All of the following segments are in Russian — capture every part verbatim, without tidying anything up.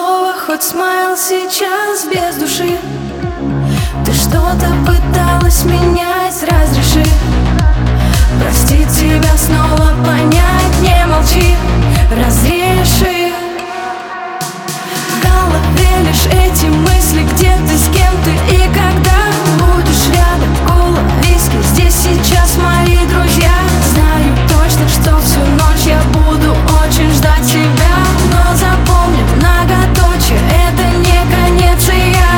слово, хоть смайл сейчас без души. Ты что-то пыталась менять, разреши простить тебя, снова понять, не молчи, разреши. В голове лишь эти мысли, где ты, с кем ты и когда будешь рядом. Кола, виски, здесь сейчас мои друзья. Знаю точно, что всю ночь я буду очень ждать тебя. Но запомни, многоточие — это не конец, и я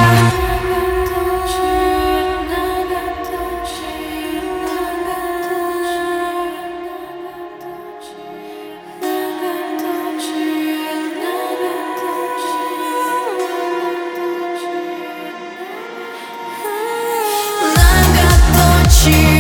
многоточие.